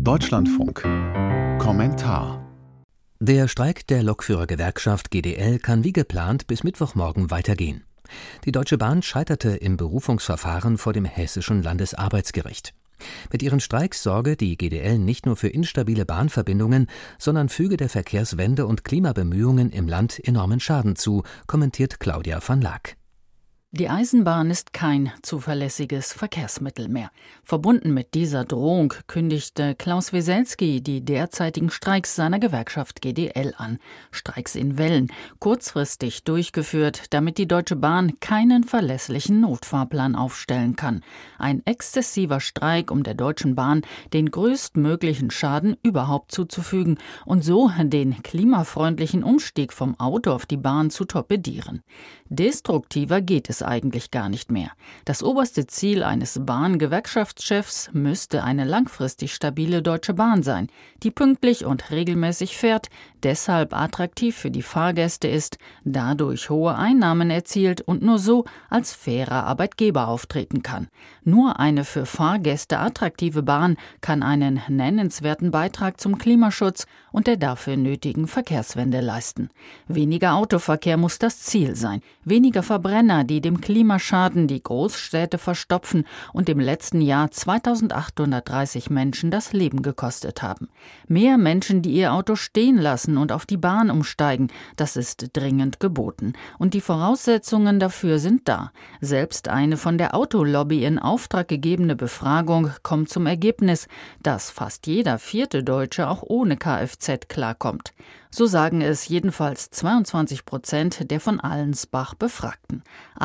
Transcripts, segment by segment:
Deutschlandfunk. Kommentar. Der Streik der Lokführergewerkschaft GDL kann wie geplant bis Mittwochmorgen weitergehen. Die Deutsche Bahn scheiterte im Berufungsverfahren vor dem Hessischen Landesarbeitsgericht. Mit ihren Streiks sorge die GDL nicht nur für instabile Bahnverbindungen, sondern füge der Verkehrswende und Klimabemühungen im Land enormen Schaden zu, kommentiert Claudia van Laak. Die Eisenbahn ist kein zuverlässiges Verkehrsmittel mehr. Verbunden mit dieser Drohung kündigte Klaus Weselski die derzeitigen Streiks seiner Gewerkschaft GDL an. Streiks in Wellen, kurzfristig durchgeführt, damit die Deutsche Bahn keinen verlässlichen Notfahrplan aufstellen kann. Ein exzessiver Streik, um der Deutschen Bahn den größtmöglichen Schaden überhaupt zuzufügen und so den klimafreundlichen Umstieg vom Auto auf die Bahn zu torpedieren. Destruktiver geht es eigentlich gar nicht mehr. Das oberste Ziel eines Bahngewerkschaftschefs müsste eine langfristig stabile Deutsche Bahn sein, die pünktlich und regelmäßig fährt, deshalb attraktiv für die Fahrgäste ist, dadurch hohe Einnahmen erzielt und nur so als fairer Arbeitgeber auftreten kann. Nur eine für Fahrgäste attraktive Bahn kann einen nennenswerten Beitrag zum Klimaschutz und der dafür nötigen Verkehrswende leisten. Weniger Autoverkehr muss das Ziel sein, weniger Verbrenner, die dem Klimaschaden die Großstädte verstopfen und im letzten Jahr 2830 Menschen das Leben gekostet haben. Mehr Menschen, die ihr Auto stehen lassen und auf die Bahn umsteigen, das ist dringend geboten. Und die Voraussetzungen dafür sind da. Selbst eine von der Autolobby in Auftrag gegebene Befragung kommt zum Ergebnis, dass fast jeder vierte Deutsche auch ohne Kfz klarkommt. So sagen es jedenfalls 22% der von Allensbach Befragten.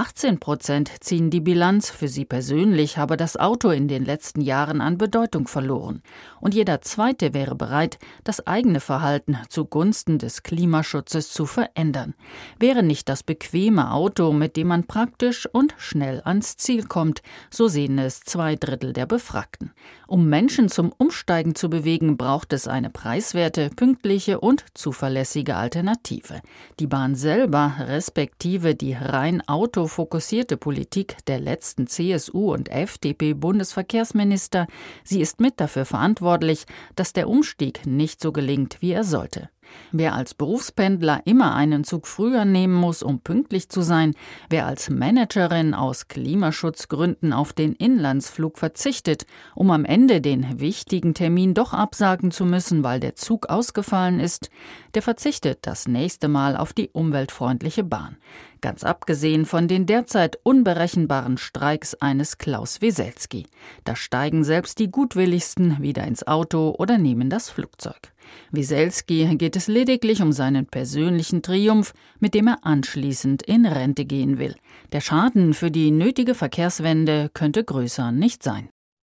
18% ziehen die Bilanz, für sie persönlich habe das Auto in den letzten Jahren an Bedeutung verloren. Und jeder Zweite wäre bereit, das eigene Verhalten zugunsten des Klimaschutzes zu verändern. Wäre nicht das bequeme Auto, mit dem man praktisch und schnell ans Ziel kommt, so sehen es 2/3 der Befragten. Um Menschen zum Umsteigen zu bewegen, braucht es eine preiswerte, pünktliche und zuverlässige Alternative. Die Bahn selber, respektive die rein autofokussierte Politik der letzten CSU- und FDP-Bundesverkehrsminister, sie ist mit dafür verantwortlich, dass der Umstieg nicht so gelingt, wie er sollte. Wer als Berufspendler immer einen Zug früher nehmen muss, um pünktlich zu sein, wer als Managerin aus Klimaschutzgründen auf den Inlandsflug verzichtet, um am Ende den wichtigen Termin doch absagen zu müssen, weil der Zug ausgefallen ist, der verzichtet das nächste Mal auf die umweltfreundliche Bahn. Ganz abgesehen von den derzeit unberechenbaren Streiks eines Klaus Weselski. Da steigen selbst die Gutwilligsten wieder ins Auto oder nehmen das Flugzeug. Weselski geht es lediglich um seinen persönlichen Triumph, mit dem er anschließend in Rente gehen will. Der Schaden für die nötige Verkehrswende könnte größer nicht sein.